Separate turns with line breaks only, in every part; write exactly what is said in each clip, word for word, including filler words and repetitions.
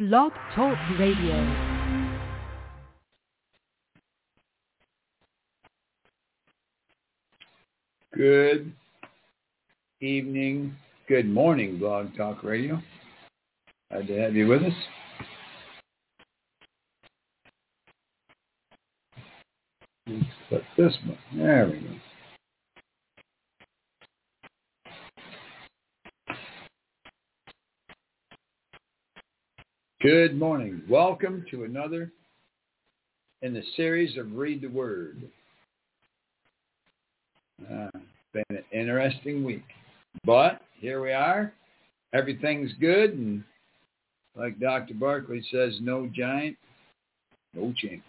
Blog Talk Radio.
Good evening, good morning, Blog Talk Radio. Glad to have you with us. Let's put this one. There we go. Good morning. Welcome to another in the series of Read the Word. Uh, been an interesting week. But here we are. Everything's good. And like Doctor Barkley says, no giant, no champion.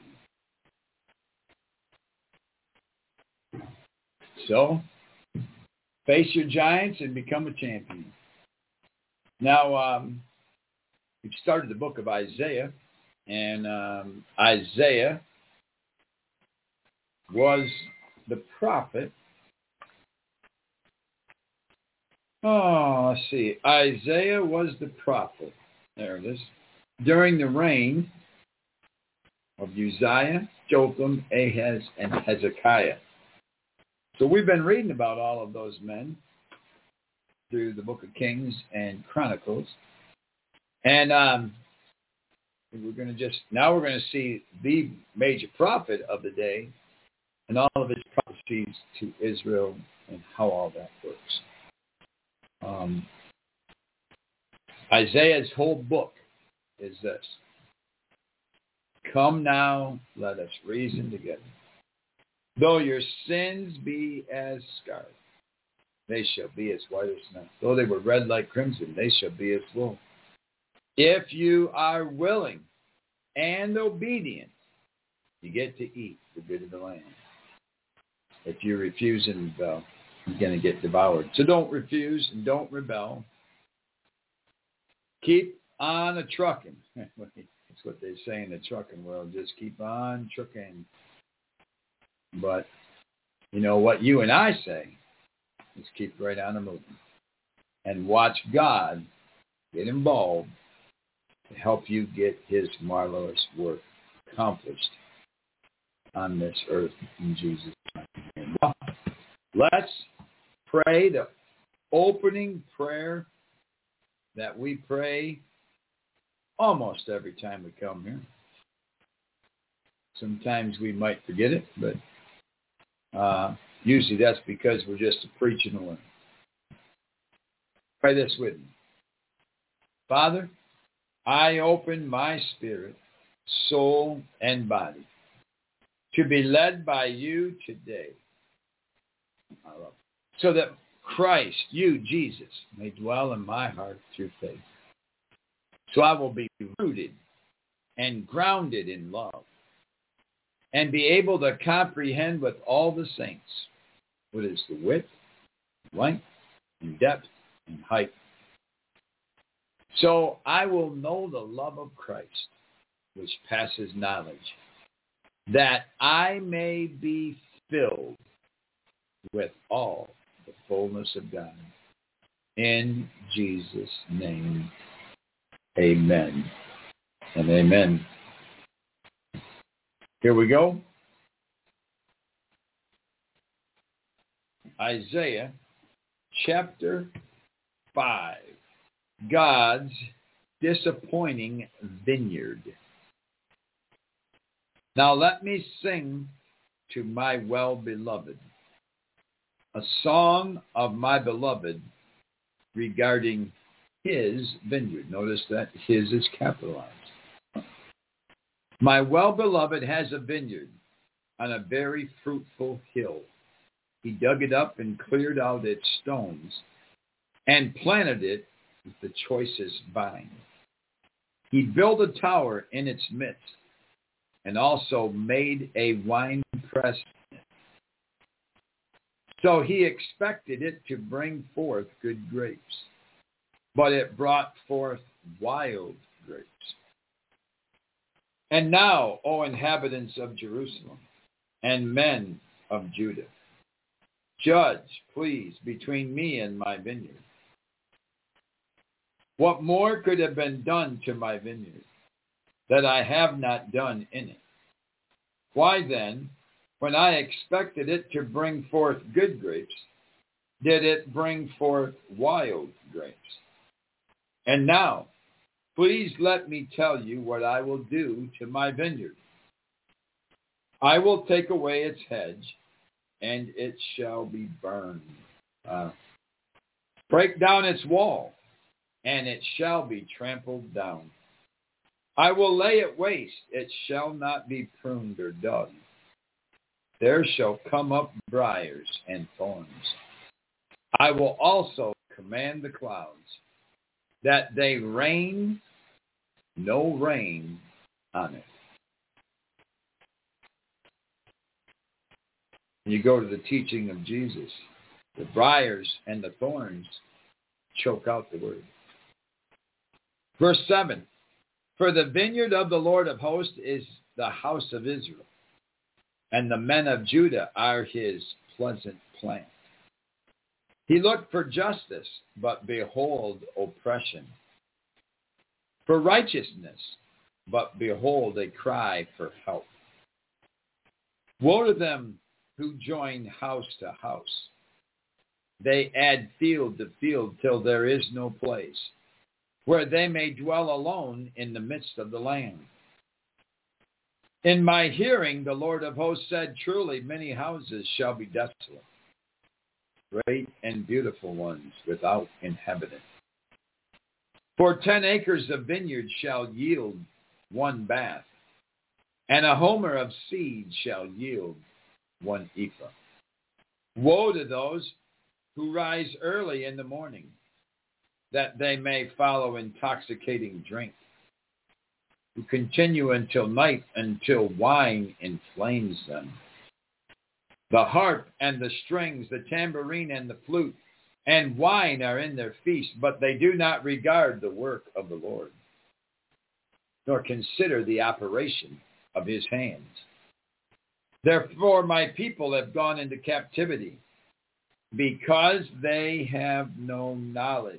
So, face your giants and become a champion. Now, um, we've started the book of Isaiah. And um, Isaiah was the prophet. Oh, let's see. Isaiah was the prophet. There it is. During the reign of Uzziah, Jotham, Ahaz, and Hezekiah. So we've been reading about all of those men through the book of Kings and Chronicles. And um, we're going to just, now we're going to see the major prophet of the day and all of his prophecies to Israel and how all that works. Um, Isaiah's whole book is this. Come now, let us reason together. Though your sins be as scarlet, they shall be as white as snow. Though they were red like crimson, they shall be as wool. If you are willing and obedient, you get to eat the good of the land. If you refuse and rebel, you're going to get devoured. So don't refuse and don't rebel. Keep on a trucking. That's what they say in the trucking world. Just keep on trucking. But you know what you and I say is keep right on a moving. And watch God get involved to help you get his marvelous work accomplished on this earth in Jesus' name. Well, let's pray the opening prayer that we pray almost every time we come here. Sometimes we might forget it, but uh, usually that's because we're just preaching and learning. Pray this with me. Father, I open my spirit, soul, and body to be led by you today. I love it. So that Christ, you, Jesus, may dwell in my heart through faith. So I will be rooted and grounded in love and be able to comprehend with all the saints what is the width, length, and depth, and height. So I will know the love of Christ, which passes knowledge, that I may be filled with all the fullness of God. In Jesus' name, amen and amen. Here we go. Isaiah chapter five. God's disappointing vineyard. Now let me sing to my well-beloved a song of my beloved regarding his vineyard. Notice that his is capitalized. My well-beloved has a vineyard on a very fruitful hill. He dug it up and cleared out its stones and planted it with the choicest vine. He built a tower in its midst and also made a wine press. So he expected it to bring forth good grapes, but it brought forth wild grapes. And now, O inhabitants of Jerusalem and men of Judah, judge, please, between me and my vineyard. What more could have been done to my vineyard that I have not done in it? Why then, when I expected it to bring forth good grapes, did it bring forth wild grapes? And now, please let me tell you what I will do to my vineyard. I will take away its hedge, and it shall be burned. Uh, break down its wall, and it shall be trampled down. I will lay it waste, it shall not be pruned or dug. There shall come up briars and thorns. I will also command the clouds that they rain no rain on it. You go to the teaching of Jesus. The briars and the thorns choke out the word. Verse seven. For the vineyard of the Lord of hosts is the house of Israel, and the men of Judah are his pleasant plant. He looked for justice, but behold oppression. For righteousness, but behold a cry for help. Woe to them who join house to house. They add field to field till there is no place, where they may dwell alone in the midst of the land. In my hearing, the Lord of hosts said, truly many houses shall be desolate, great and beautiful ones without inhabitant. For ten acres of vineyard shall yield one bath, and a homer of seed shall yield one ephah. Woe to those who rise early in the morning, that they may follow intoxicating drink, who continue until night, until wine inflames them. The harp and the strings, the tambourine and the flute, and wine are in their feast, but they do not regard the work of the Lord, nor consider the operation of his hands. Therefore my people have gone into captivity, because they have no knowledge.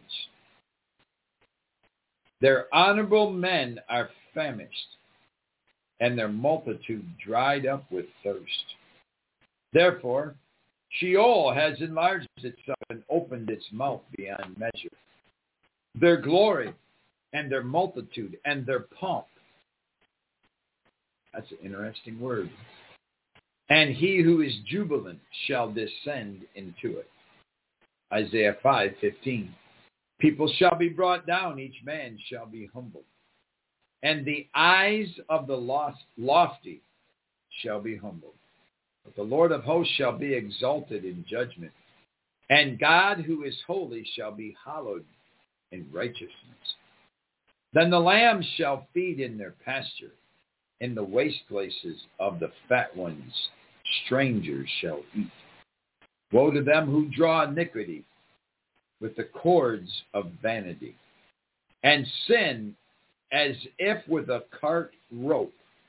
Their honorable men are famished, and their multitude dried up with thirst. Therefore, Sheol has enlarged itself and opened its mouth beyond measure. Their glory and their multitude and their pomp. That's an interesting word. And he who is jubilant shall descend into it. Isaiah five fifteen. People shall be brought down, each man shall be humbled. And the eyes of the lost, lofty shall be humbled. But the Lord of hosts shall be exalted in judgment. And God who is holy shall be hallowed in righteousness. Then the lambs shall feed in their pasture. In the waste places of the fat ones, strangers shall eat. Woe to them who draw iniquity with the cords of vanity, and sin as if with a cart rope,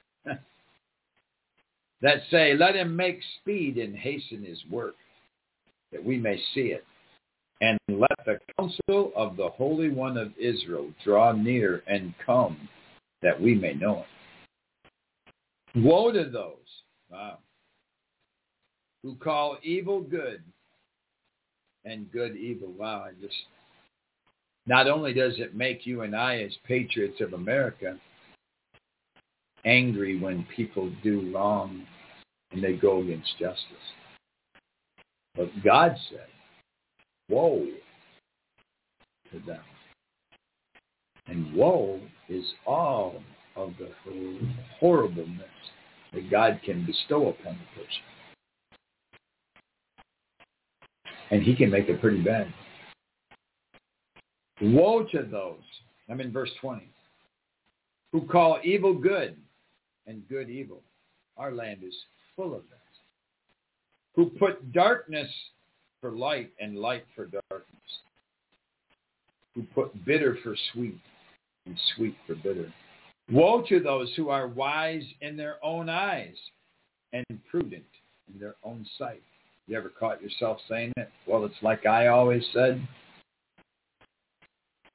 that say, let him make speed and hasten his work, that we may see it. And let the counsel of the Holy One of Israel draw near and come, that we may know it. Woe to those wow, who call evil good and good evil. Wow, I just, not only does it make you and I as patriots of America angry when people do wrong and they go against justice, but God said, woe to them. And woe is all of the horribleness that God can bestow upon the person. And he can make it pretty bad. Woe to those, I'm in verse twenty, who call evil good and good evil. Our land is full of that. Who put darkness for light and light for darkness. Who put bitter for sweet and sweet for bitter. Woe to those who are wise in their own eyes and prudent in their own sight. You ever caught yourself saying it? Well, it's like I always said.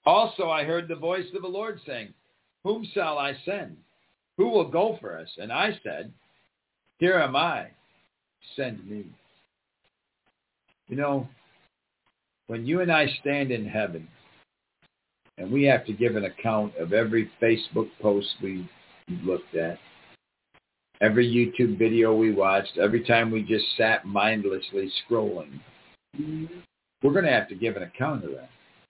Also I heard the voice of the Lord saying, whom shall I send? Who will go for us? And I said, here am I, send me. You know, when you and I stand in heaven, and we have to give an account of every Facebook post we looked at, every YouTube video we watched, every time we just sat mindlessly scrolling, we're going to have to give an account of that.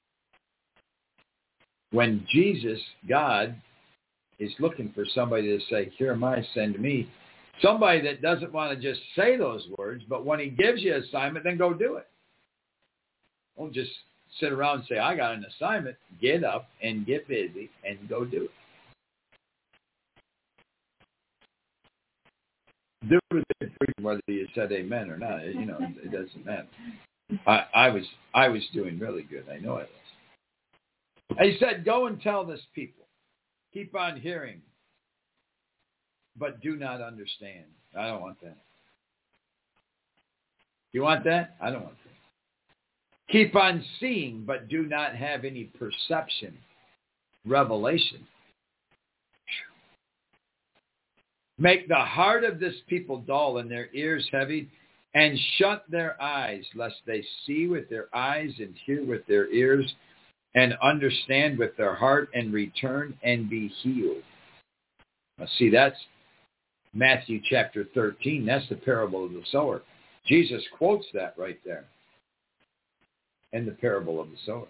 When Jesus, God, is looking for somebody to say, here am I, send me, somebody that doesn't want to just say those words, but when he gives you an assignment, then go do it. Don't just sit around and say, I got an assignment. Get up and get busy and go do it. Do it whether you said amen or not. You know, it doesn't matter. I, I was I was doing really good. I know I was. He said, go and tell this people. Keep on hearing, but do not understand. I don't want that. You want that? I don't want that. Keep on seeing, but do not have any perception, revelation. Make the heart of this people dull and their ears heavy, and shut their eyes, lest they see with their eyes and hear with their ears, and understand with their heart, and return and be healed. Now see, that's Matthew chapter thirteen. That's the parable of the sower. Jesus quotes that right there in the parable of the sower.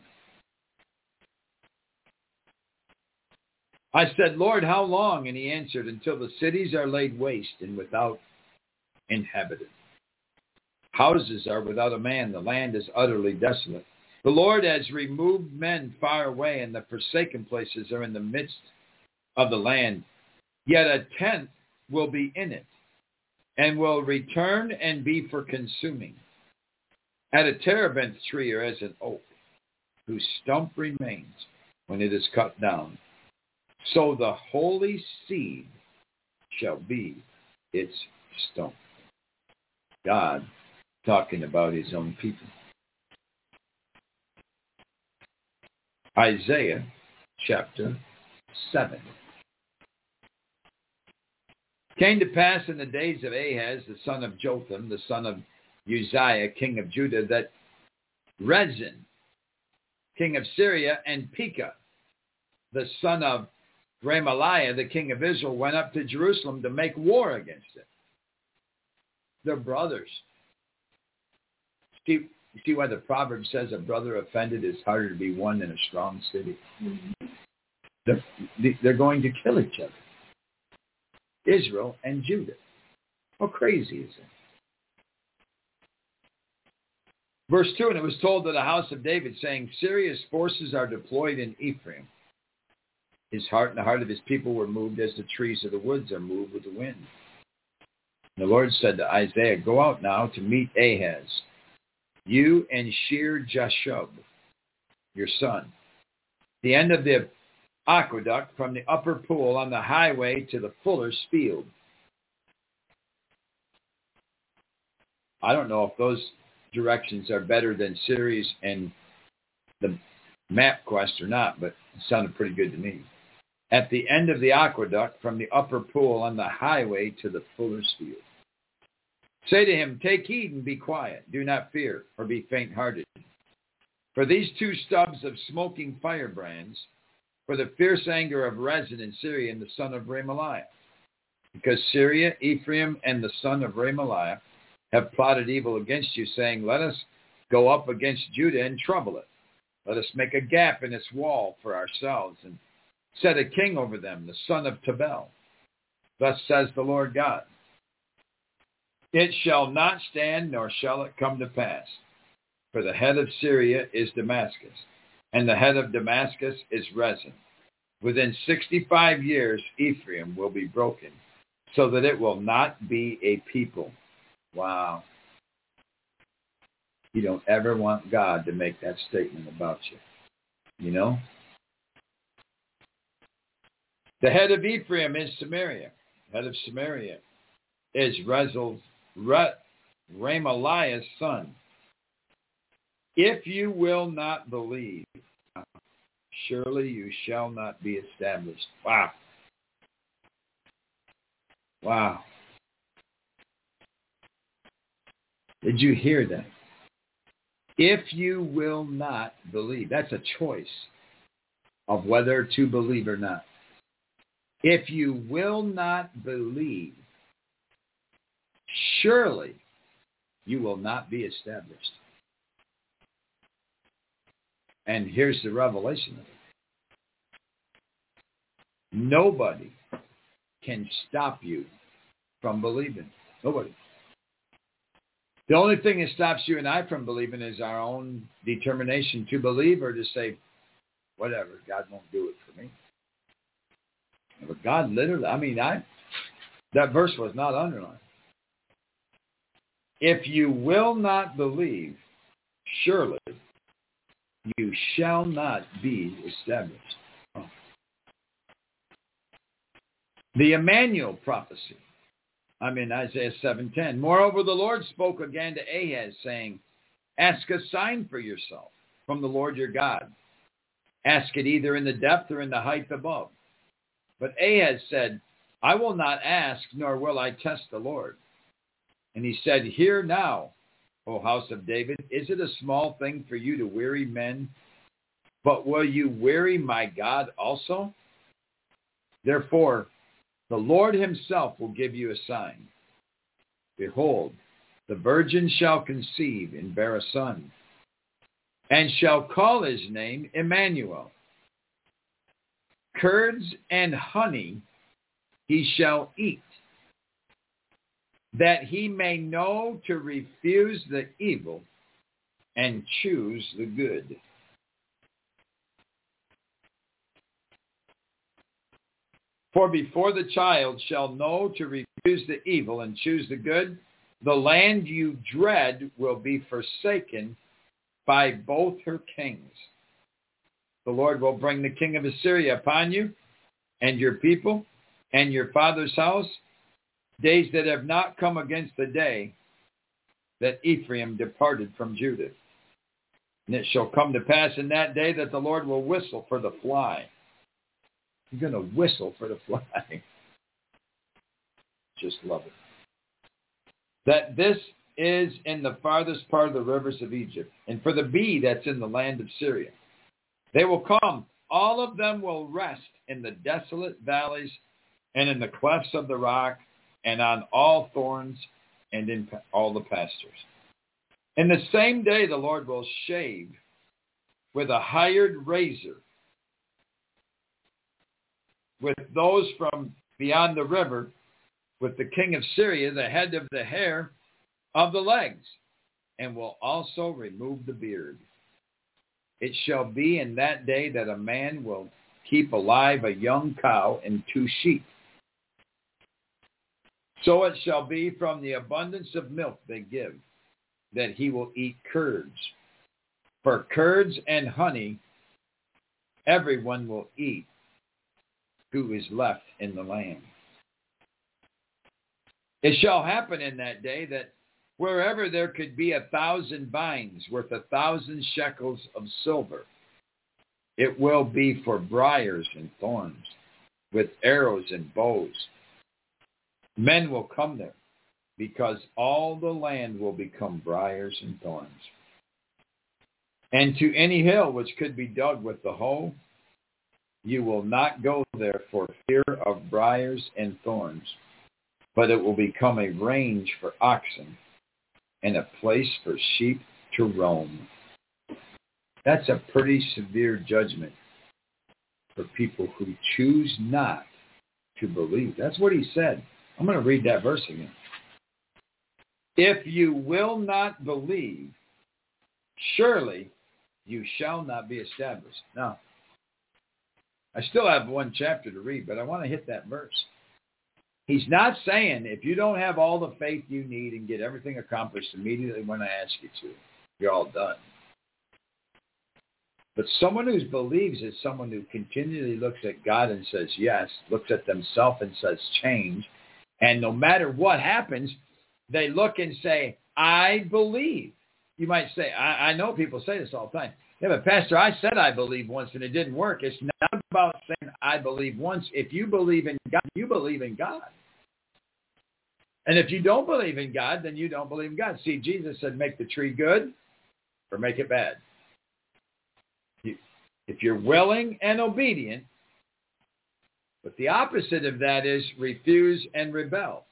I said, Lord, how long? And he answered, until the cities are laid waste and without inhabitant. Houses are without a man. The land is utterly desolate. The Lord has removed men far away, and the forsaken places are in the midst of the land. Yet a tenth will be in it, and will return and be for consuming. At a terebinth tree or as an oak, whose stump remains when it is cut down, so the holy seed shall be its stump. God talking about his own people. Isaiah chapter seven. Came to pass in the days of Ahaz, the son of Jotham, the son of Uzziah, king of Judah, that Rezin, king of Syria, and Pekah, the son of Remaliah, the king of Israel, went up to Jerusalem to make war against it. They're brothers. See, see why the proverb says a brother offended is harder to be won than a strong city? Mm-hmm. They're, they're going to kill each other. Israel and Judah. How crazy is it? Verse two, and it was told to the house of David, saying, Syria's forces are deployed in Ephraim. His heart and the heart of his people were moved as the trees of the woods are moved with the wind. And the Lord said to Isaiah, go out now to meet Ahaz, you and Shear-Jashub, your son, the end of the aqueduct from the upper pool on the highway to the fuller's field. I don't know if those directions are better than Sirius and the MapQuest or not, but it sounded pretty good to me. At the end of the aqueduct from the upper pool on the highway to the fuller's field. Say to him, take heed and be quiet. Do not fear or be faint-hearted. For these two stubs of smoking firebrands, for the fierce anger of Rezin in Syria and the son of Remaliah. Because Syria, Ephraim, and the son of Remaliah have plotted evil against you, saying, let us go up against Judah and trouble it. Let us make a gap in its wall for ourselves and set a king over them, the son of Tabel. Thus says the Lord God, it shall not stand, nor shall it come to pass. For the head of Syria is Damascus, and the head of Damascus is Rezin. Within sixty-five years, Ephraim will be broken, so that it will not be a people. Wow. You don't ever want God to make that statement about you. You know? The head of Ephraim is Samaria. The head of Samaria is Rezil, Re, Remaliah's son. If you will not believe, surely you shall not be established. Wow. Wow. Did you hear that? If you will not believe, that's a choice of whether to believe or not. If you will not believe, surely you will not be established. And here's the revelation of it. Nobody can stop you from believing. Nobody. The only thing that stops you and I from believing is our own determination to believe or to say, whatever, God won't do it for me. But God literally, I mean, I that verse was not underlined. If you will not believe, surely you shall not be established. Oh. The Emmanuel prophecy. I'm in Isaiah seven ten. Moreover, the Lord spoke again to Ahaz, saying, ask a sign for yourself from the Lord your God. Ask it either in the depth or in the height above. But Ahaz said, I will not ask, nor will I test the Lord. And he said, hear now, O house of David, is it a small thing for you to weary men? But will you weary my God also? Therefore, the Lord himself will give you a sign. Behold, the virgin shall conceive and bear a son, and shall call his name Emmanuel. Curds and honey he shall eat, that he may know to refuse the evil and choose the good. For before the child shall know to refuse the evil and choose the good, the land you dread will be forsaken by both her kings. The Lord will bring the king of Assyria upon you and your people and your father's house, days that have not come against the day that Ephraim departed from Judah. And it shall come to pass in that day that the Lord will whistle for the fly. He's going to whistle for the fly. Just love it. That this is in the farthest part of the rivers of Egypt, and for the bee that's in the land of Syria. They will come. All of them will rest in the desolate valleys and in the clefts of the rock and on all thorns and in all the pastures. In the same day the Lord will shave with a hired razor with those from beyond the river, with the king of Syria, the head of the hair of the legs, and will also remove the beard. It shall be in that day that a man will keep alive a young cow and two sheep. So it shall be from the abundance of milk they give, that he will eat curds. For curds and honey everyone will eat who is left in the land. It shall happen in that day that wherever there could be a thousand vines worth a thousand shekels of silver, it will be for briars and thorns, with arrows and bows. Men will come there, because all the land will become briars and thorns. And to any hill which could be dug with the hoe, you will not go there for fear of briars and thorns, but it will become a range for oxen and a place for sheep to roam. That's a pretty severe judgment for people who choose not to believe. That's what he said. I'm going to read that verse again. If you will not believe, surely you shall not be established. Now, I still have one chapter to read, but I want to hit that verse. He's not saying if you don't have all the faith you need and get everything accomplished immediately when I ask you to, you're all done. But someone who believes is someone who continually looks at God and says yes, looks at themselves and says change, and no matter what happens, they look and say, I believe. You might say, I, I know people say this all the time. Yeah, but Pastor, I said I believe once and it didn't work. It's not about saying I believe once. If you believe in God, you believe in God. And if you don't believe in God, then you don't believe in God. See, Jesus said make the tree good or make it bad. If you're willing and obedient, but the opposite of that is refuse and rebel.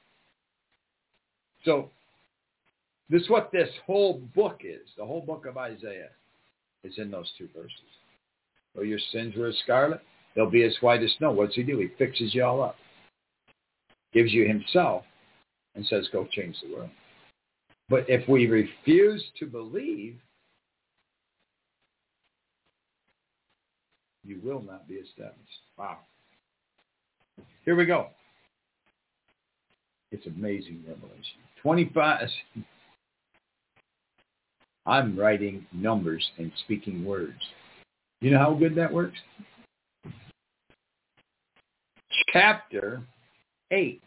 So this is what this whole book is. The whole book of Isaiah is in those two verses. Though your sins were as scarlet, they'll be as white as snow. What's he do? He fixes you all up. Gives you himself and says, go change the world. But if we refuse to believe, you will not be established. Wow. Here we go. It's amazing revelation. twenty-five. I'm writing numbers and speaking words. You know how good that works? Chapter eight.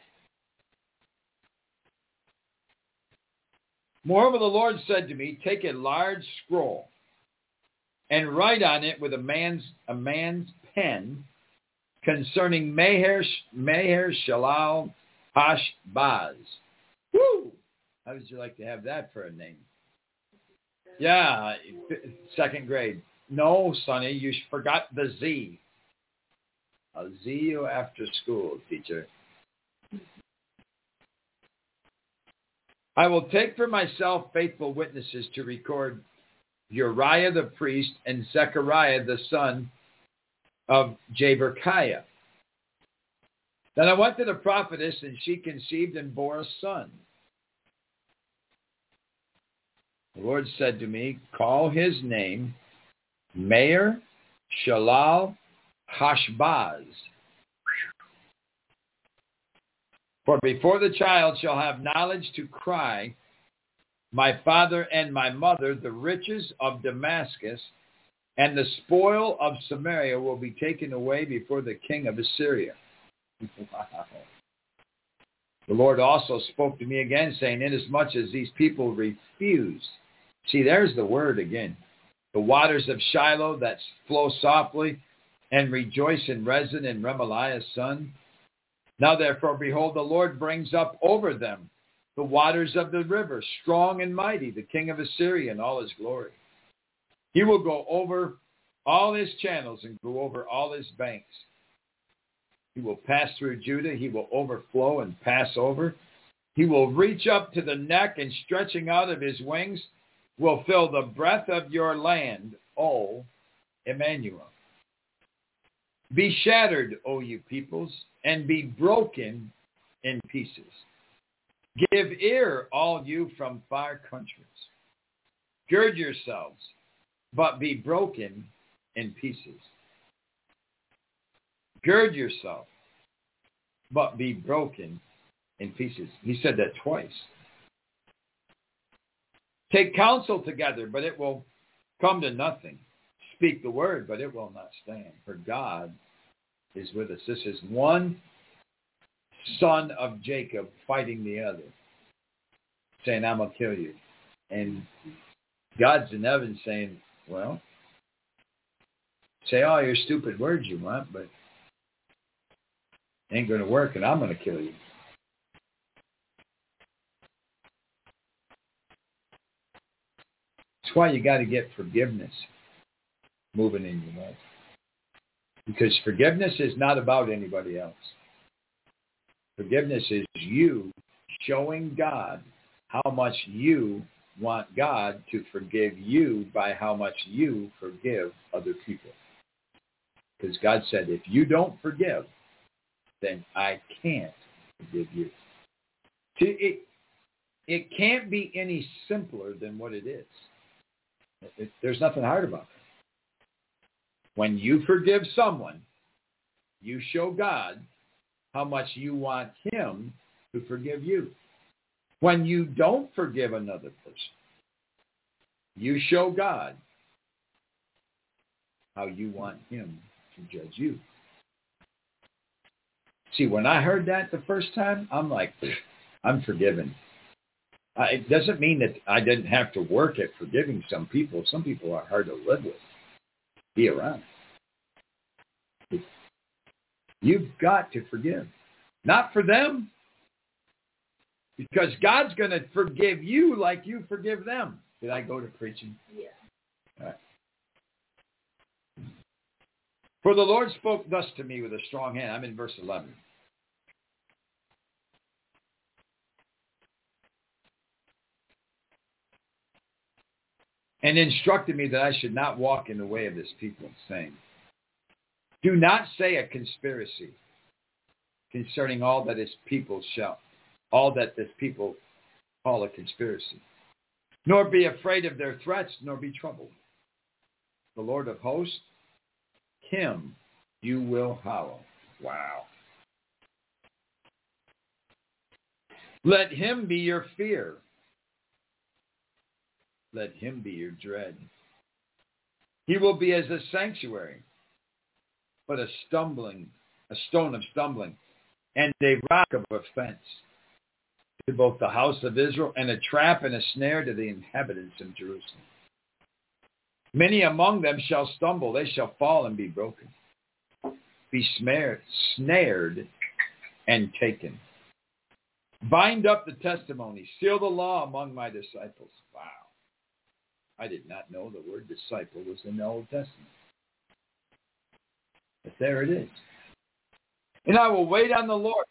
Moreover, the Lord said to me, take a large scroll and write on it with a man's a man's pen concerning Meher, Meher Shalal Hashbaz. Woo! How would you like to have that for a name? Yeah, second grade. No, Sonny, you forgot the Z. I'll Z you after school, teacher. I will take for myself faithful witnesses to record Uriah the priest and Zechariah the son of Jeberechiah. Then I went to the prophetess, and she conceived and bore a son. The Lord said to me, call his name Meher Shalal Hashbaz. For before the child shall have knowledge to cry, my father and my mother, the riches of Damascus and the spoil of Samaria will be taken away before the king of Assyria. Wow. The Lord also spoke to me again, saying, inasmuch as these people refuse. See, there's the word again. The waters of Shiloh that flow softly and rejoice in Rezin and Remaliah's son. Now therefore, behold, the Lord brings up over them the waters of the river, strong and mighty, the king of Assyria in all his glory. He will go over all his channels and go over all his banks. He will pass through Judah. He will overflow and pass over. He will reach up to the neck, and stretching out of his wings will fill the breadth of your land, O Emmanuel. Be shattered, O you peoples, and be broken in pieces. Give ear, all you from far countries. Gird yourselves, but be broken in pieces. Gird yourself, but be broken in pieces. He said that twice. Take counsel together, but it will come to nothing. Speak the word, but it will not stand. For God is with us. This is one son of Jacob fighting the other, saying, I'm going to kill you. And God's in heaven saying, well, say all your stupid words you want, but it ain't going to work, and I'm going to kill you. That's why you got to get forgiveness moving in your life. Because forgiveness is not about anybody else. Forgiveness is you showing God how much you want God to forgive you by how much you forgive other people. Because God said, if you don't forgive, then I can't forgive you. See, it, it can't be any simpler than what it is. It, it, there's nothing hard about it. When you forgive someone, you show God how much you want him to forgive you. When you don't forgive another person, you show God how you want him to judge you. See, when I heard that the first time, I'm like, I'm forgiven. Uh, it doesn't mean that I didn't have to work at forgiving some people. Some people are hard to live with. be around. You've got to forgive. Not for them. Because God's going to forgive you like you forgive them. Did I go to preaching?
Yeah.
All right. For the Lord spoke thus to me with a strong hand. I'm in verse eleven. And instructed me that I should not walk in the way of this people, saying, do not say a conspiracy concerning all that this people shall, all that this people call a conspiracy. Nor be afraid of their threats, nor be troubled. The Lord of hosts, him you will hallow. Wow. Let him be your fear. Let him be your dread. He will be as a sanctuary, but a stumbling, a stone of stumbling, and a rock of offense to both the house of Israel, and a trap and a snare to the inhabitants of Jerusalem. Many among them shall stumble, they shall fall and be broken, be snared, snared and taken. Bind up the testimony, seal the law among my disciples. Wow. I did not know the word disciple was in the Old Testament. But there it is. And I will wait on the Lord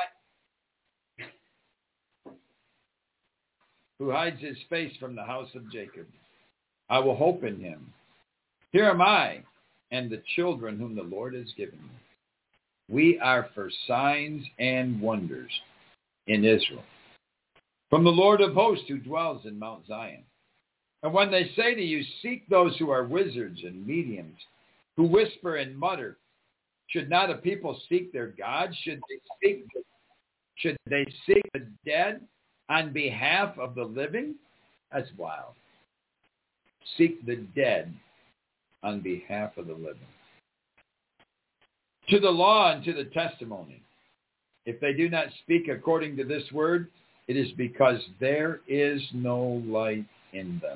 who hides his face from the house of Jacob. I will hope in him. Here am I and the children whom the Lord has given me. We are for signs and wonders in Israel, from the Lord of hosts who dwells in Mount Zion. And when they say to you, seek those who are wizards and mediums, who whisper and mutter, should not a people seek their God? Should they seek, should they seek the dead on behalf of the living? That's wild. Seek the dead on behalf of the living. To the law and to the testimony. If they do not speak according to this word, it is because there is no light in them.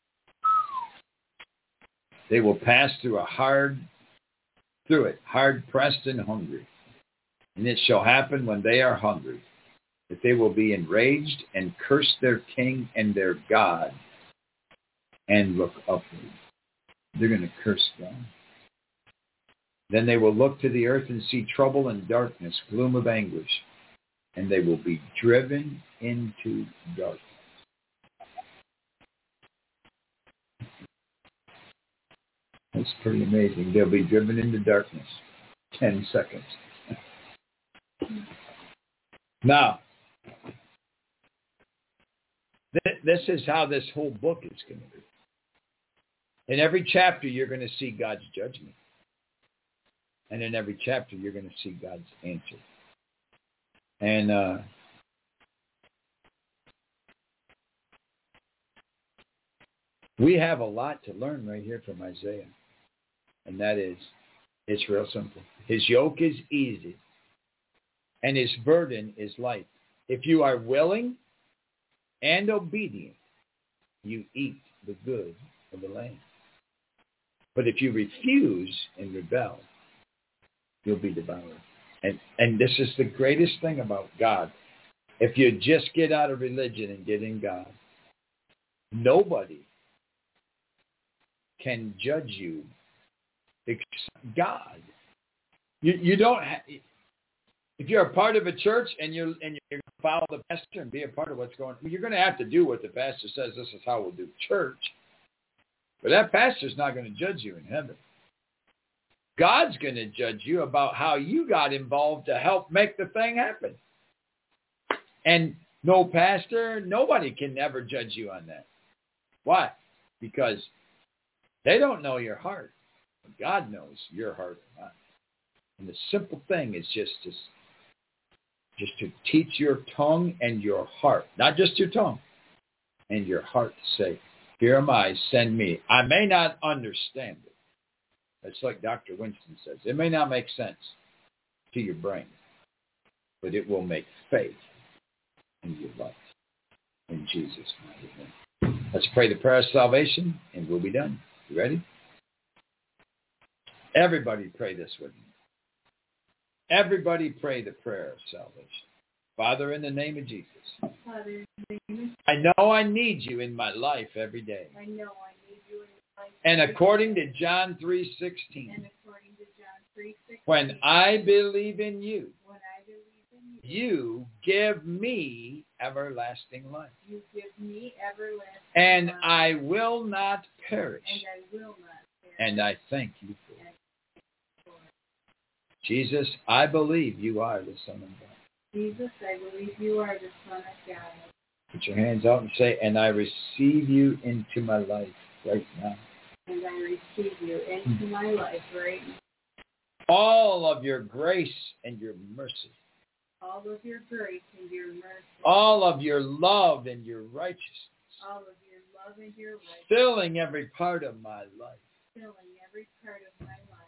They will pass through a hard, through it, hard pressed and hungry. And it shall happen when they are hungry, that they will be enraged and curse their king and their God and look upward. They're going to curse God. Then they will look to the earth and see trouble and darkness, gloom of anguish, and they will be driven into darkness. That's pretty amazing. They'll be driven into darkness. Ten seconds. Now, th- this is how this whole book is going to be. In every chapter, you're going to see God's judgment. And in every chapter, you're going to see God's answer. And uh, we have a lot to learn right here from Isaiah. And that is, it's real simple. His yoke is easy, and his burden is light. If you are willing and obedient, you eat the good of the land. But if you refuse and rebel, you'll be devoured. And and this is the greatest thing about God. If you just get out of religion and get in God, nobody can judge you except God. You you don't ha- if you're a part of a church and you're and you're going to follow the pastor and be a part of what's going on, you're going to have to do what the pastor says. This is how we'll do church. But that pastor's not going to judge you in heaven. God's going to judge you about how you got involved to help make the thing happen. And no pastor, nobody can ever judge you on that. Why? Because they don't know your heart. God knows your heart or not. And the simple thing is just to, just to teach your tongue and your heart, not just your tongue, and your heart to say, here am I, send me. I may not understand it. It's like Doctor Winston says. It may not make sense to your brain, but it will make faith in your life. In Jesus' mighty name. Let's pray the prayer of salvation, and we'll be done. You ready? Everybody pray this with me. Everybody pray the prayer of salvation. Father, in the name of Jesus,
Father, in the name of
I know I need you in my life every day.
I know I need you in my life.
And
every
according
day.
to John three sixteen,
And according to John three sixteen,
when I believe in you,
when I believe in you,
you give me everlasting life.
you give me everlasting
And
life.
I will not perish.
And I will not perish.
And I thank you for it.
And for it.
Jesus, I believe you are the Son of God.
Jesus, I believe you are the Son of God.
Put your hands out and say, and I receive you into my life right now.
And I receive you into my life right now.
All of your grace and your mercy.
All of your grace and your mercy.
All of your love and your righteousness.
All of your love and your righteousness.
Filling every part of my life.
Filling every part of my life.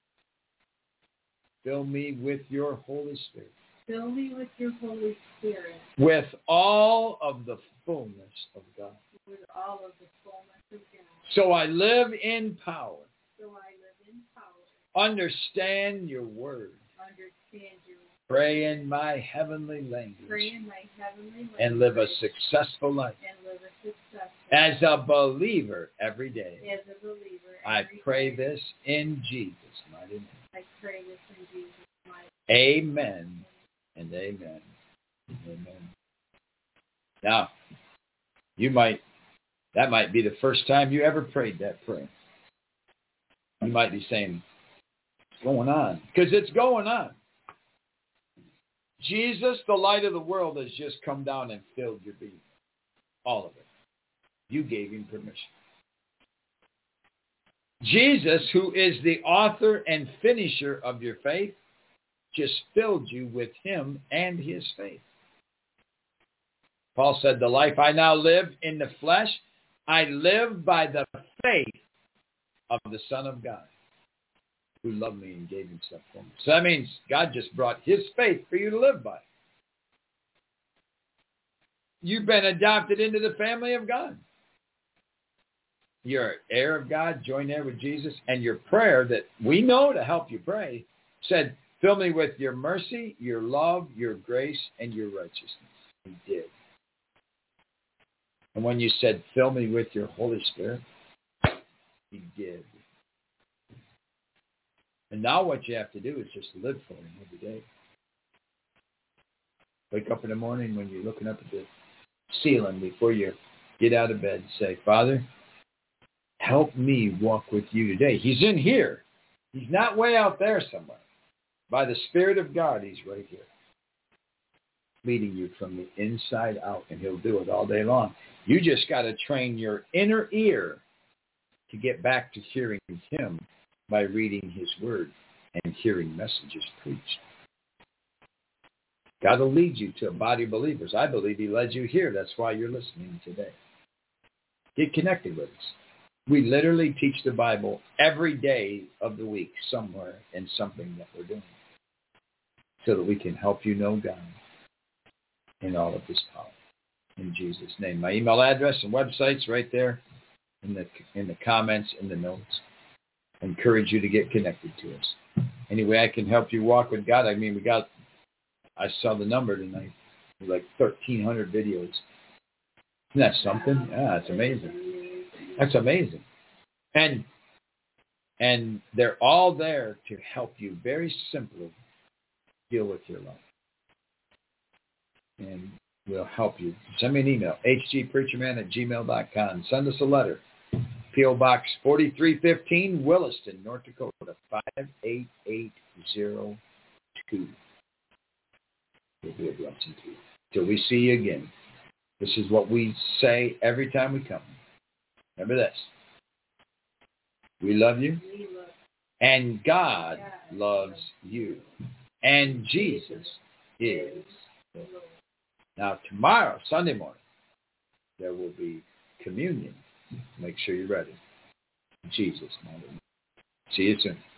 Fill me with your Holy Spirit.
Fill me with your Holy Spirit.
With all of the fullness of God.
With all of the fullness of God.
So I live in power.
So I live in power.
Understand your word.
Understand your word.
Pray in my heavenly language.
Pray in my heavenly language.
And live a successful life.
And live a successful
As a believer every day.
As a believer
I
every
pray
day.
this in Jesus' mighty name.
I pray this in Jesus' mighty name.
Amen and amen. Amen. Now, you might, that might be the first time you ever prayed that prayer. You might be saying, what's going on? Because it's going on. Jesus, the light of the world, has just come down and filled your being. All of it. You gave him permission. Jesus, who is the author and finisher of your faith, just filled you with him and his faith. Paul said, the life I now live in the flesh, I live by the faith of the Son of God, who loved me and gave himself for me. So that means God just brought his faith for you to live by. You've been adopted into the family of God. You're heir of God, joint heir with Jesus, and your prayer that we know to help you pray said, fill me with your mercy, your love, your grace, and your righteousness. He did. And when you said, fill me with your Holy Spirit, he did. And now what you have to do is just live for him every day. Wake up in the morning when you're looking up at the ceiling before you get out of bed. Say, Father, help me walk with you today. He's in here. He's not way out there somewhere. By the Spirit of God, he's right here. Leading you from the inside out, and he'll do it all day long. You just got to train your inner ear to get back to hearing him by reading his word and hearing messages preached. God will lead you to a body of believers. I believe he led you here. That's why you're listening today. Get connected with us. We literally teach the Bible every day of the week somewhere in something that we're doing so that we can help you know God in all of his power. In Jesus' name. My email address and website's right there in the in the comments, in the notes. I encourage you to get connected to us. Any way I can help you walk with God, I mean, we got, I saw the number tonight, like thirteen hundred videos. Isn't that something? Yeah, it's amazing. That's amazing. And and they're all there to help you very simply deal with your life. And we'll help you. Send me an email, h g preacher man at gmail dot com. Send us a letter. P O Box forty-three fifteen, Williston, North Dakota, five eight eight zero two. It'll be a blessing to you. Till we see you again. This is what we say every time we come. Remember this. We love you.
We love
And God
God.
loves you. And Jesus is Lord. Now, tomorrow, Sunday morning, there will be communion. Make sure you're ready. Jesus, my Lord. See you soon.